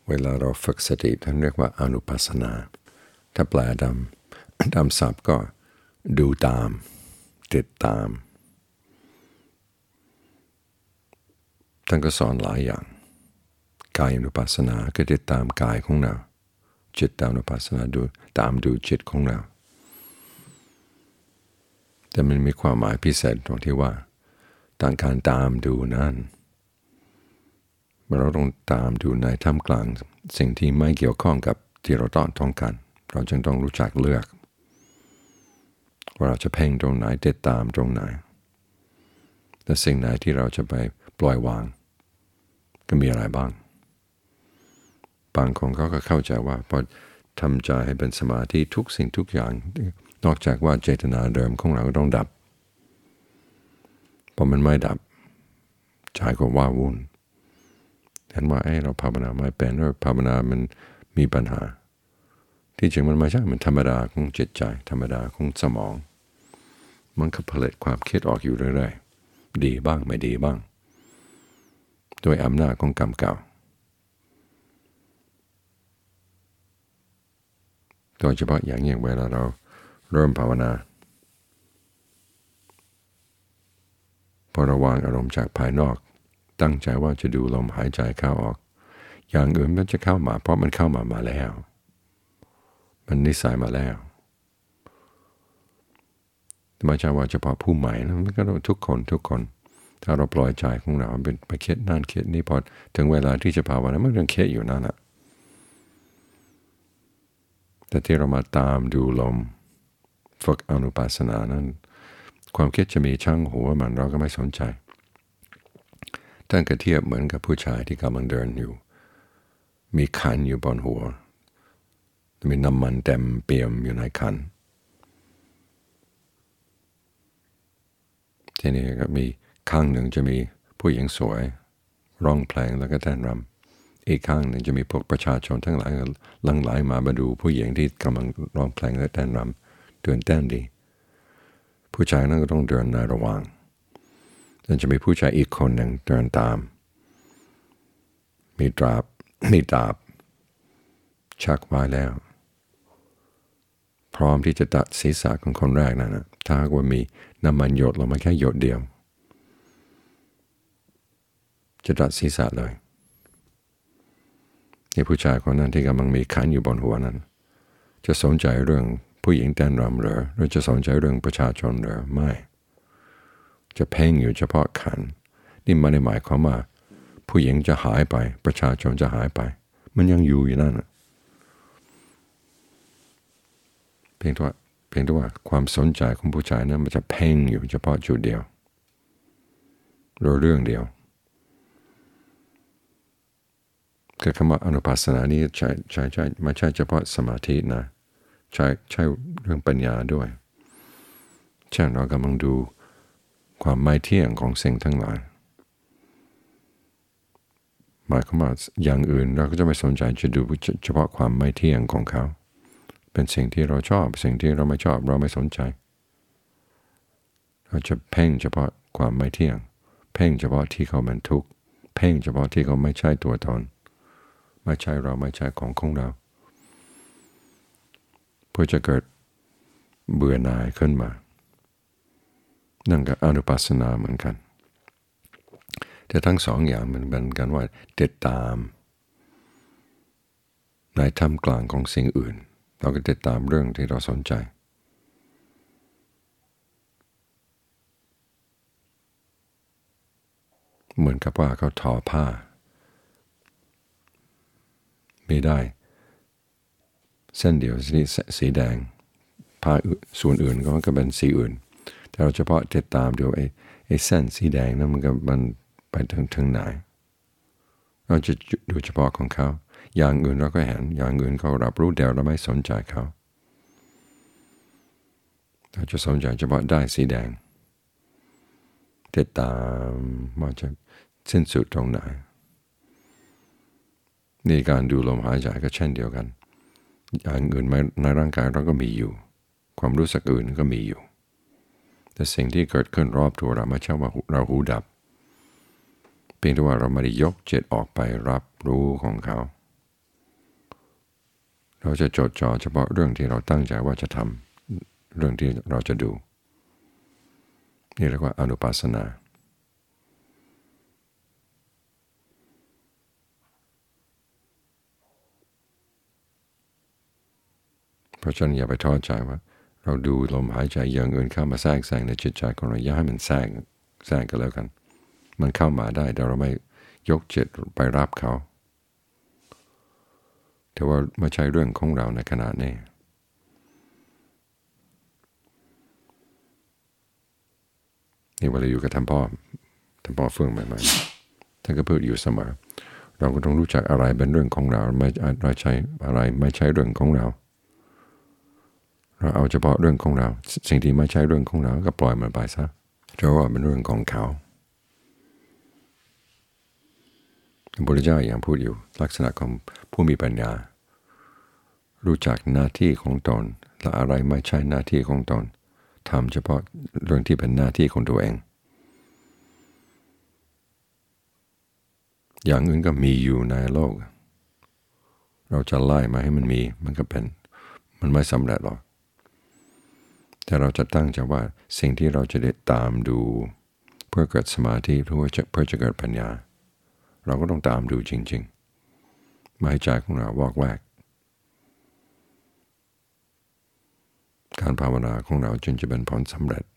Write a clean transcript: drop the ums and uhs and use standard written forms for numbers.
เวลาเราฝึกสติท่านเรียกว่าอนุปัสสนาถ้าแปลตามศัพท์ก็ดูตามติดตามท่านก็สอนหลายอย่างกายอนุปัสสนาก็ติดตามกายของเราจิตอนุปัสสนาดูจิตของเราแต่มันมีความหมายพิเศษตรงที่ว่าการตามดูนั้นเราต้องตามดูในท่ามกลางสิ่งที่ไม่เกี่ยวข้องกับที่เราต้องการเราจึงต้องรู้จักเลือกว่าเราจะเพ่งตรงไหนติดตามตรงไหนและสิ่งไหนที่เราจะไปปล่อยวางก็มีอะไรบ้างบางคนเขาก็เข้าใจว่าพอทำใจให้เป็นสมาธิทุกสิ่งทุกอย่างนอกจากว่าเจตนาเดิมของเราต้องดับพอมันไม่ดับใจก็ว้าวุ่นเห็นว่าเราภาวนาไม่เป็นหรือภาวนามันมีปัญหาที่จริงมันไม่ใช่มันธรรมดาของจิตใจธรรมดาของสมองมันก็ผลิตความคิดออกอยู่เรื่อยๆดีบ้างไม่ดีบ้างโดยอำนาจของกรรมเก่าโดยเฉพาะอย่างยิ่งเวลาเราเริ่มภาวนาพอระวางอารมณ์จากภายนอกตั้งใจว่าจะดูลมหายใจเข้าออกอย่างอื่นมันจะเข้ามาเพราะมันเข้ามาแล้วมันนิสัยมาแล้วไม่ใช่ว่าเฉพาะผู้ใหม่นะมันก็ทุกคนถ้าเราปล่อยใจของเราเป็นไปคิดนั่นคิดนี่พอถึงเวลาที่จะภาวนามันยังคิดอยู่นั่นแหละแต่ที่เรามาตามดูลมฝึกอนุปัสสนานั้นความคิดจะมีช่างหัวมันเราก็ไม่สนใจท่านก็เทียบเหมือนกับผู้ชายที่กำลังเดินอยู่มีขันอยู่บนหัวมีน้ำมันเต็มเปี่ยมอยู่ในขันทีนี้ก็มีข้างหนึ่งจะมีผู้หญิงสวยร้องเพลงแล้วก็เต้นรำอีกข้างหนึ่งจะมีพวกประชาชนทั้งหลายหลั่งไหลมาดูผู้หญิงที่กำลังร้องเพลงและเต้นรำตื่นเต้นดีผู้ชายนั้นก็ต้องเดินในระหว่างแล้วจะมีผู้ชายอีกคนหนึ่งเดินตามมีดาบชักไว้แล้วพร้อมที่จะตัดศีรษะของคนแรกนั่นนะถ้าว่ามีน้ำมันหยดลงมาแค่หยดเดียวจะตัดศีรษะเลยนี่ผู้ชายคนนั้นที่กำลังมีขันอยู่บนหัวนั้นจะสนใจเรื่องผู้หญิงเต้นรำหรือจะสนใจเรื่องประชาชนหรือไม่จะเพ่งอยู่เฉพาะขันนี่ไม่ได้หมายความว่าผู้หญิงจะหายไปประชาชนจะหายไปมันยังอยู่นั่นเพียงแต่ว่าความสนใจของผู้ชายนั้นมันจะเพ่งอยู่เฉพาะจุดเดียวเรื่องเดียวคือคำว่าอนุปัสสนานี้ใช่ไม่ใช่เฉพาะสมาธินะใช่เรื่องปัญญาด้วยเช่นเรากำลังดูความไม่เที่ยงของสิ่งทั้งหลายหมายความว่าอย่างอื่นเราก็จะไม่สนใจจะดูเฉพาะความไม่เที่ยงของเขาเป็นสิ่งที่เราชอบสิ่งที่เราไม่ชอบเราไม่สนใจเราจะเพ่งเฉพาะความไม่เที่ยงเพ่งเฉพาะที่เขาเป็นทุกข์เพ่งเฉพาะที่เขาไม่ใช่ตัวตนไม่ใช่เราไม่ใช่ของเราเพื่อจะเกิดเบื่อหน่ายขึ้นมานั่นก็อนุปัสสนาเหมือนกันแต่ทั้งสองอย่างมันเป็นกันว่าติดตามในท่ามกลางของสิ่งอื่นเราก็ติดตามเรื่องที่เราสนใจเหมือนกับว่าเขาทอผ้าไม่ได้เส้นเดียวสีแดงผ้าส่วนอื่นก็เป็นสีอื่นแต่เราเฉพาะติดตามดูไอ้เส้นสีแดงนั้นมันไปถึงไหนเราจะดูเฉพาะของเขาอย่างอื่นเราก็เห็นอย่างอื่นเขารับรู้เดี๋ยวเราไม่สนใจเขาเราจะสนใจเฉพาะได้สีแดงติดตามว่าจะสิ้นสุดตรงไหนนี่การดูลมหายใจก็เช่นเดียวกันอย่างอื่นในร่างกายเราก็มีอยู่ความรู้สึกอื่นก็มีอยู่แต่สิ่งที่เกิดขึ้นรอบตัวเราไม่ใช่ว่าเราหูดับเพียงแต่ว่าเราไม่ได้ยกจิตออกไปรับรู้ของเขาเราจะจดจ่อเฉพาะเรื่องที่เราตั้งใจว่าจะทำเรื่องที่เราจะดูนี่เรียกว่าอนุปัสสนาเพราะฉะนั้นอย่าไปท้อใจว่าเราดูลมหายใจอย่างอื่นเข้ามาแทรกในจิตใจของเราอย่าให้มันแทรกกันแล้วกันมันเข้ามาได้แต่เราไม่ยกจิตไปรับเขาแต่ว่าไม่ใช่เรื่องของเราในขณะนี้นี่เวลาอยู่กับท่านพ่อเฟื่องใหม่ๆท่านก็พูดอยู่เสมอเราก็ต้องรู้จักอะไรเป็นเรื่องของเราไม่ใช่อะไรไม่ใช่เรื่องของเราเราเอาเฉพาะเรื่องของเราสิ่งที่ไม่ใช่เรื่องของเราก็ปล่อยมันไปซะเพราะว่าเป็นเรื่องของเขาพระพุทธเจ้าอย่างพูดอยู่ลักษณะของผู้มีปัญญารู้จักหน้าที่ของตนและอะไรไม่ใช่หน้าที่ของตนทำเฉพาะเรื่องที่เป็นหน้าที่ของตัวเองอย่างอื่นก็มีอยู่ในโลกเราจะไล่มาให้มันมีมันไม่สำเร็จหรอกแต่เราจะตั้งใจว่าสิ่งที่เราจะได้ตามดูเพื่อเกิดสมาธิเพื่อจะเกิดปัญญาเราก็ต้องตามดูจริงๆไม่ให้ใจของเราวอกแวกการภาวนาของเราจึงจะเป็นผลสำเร็จ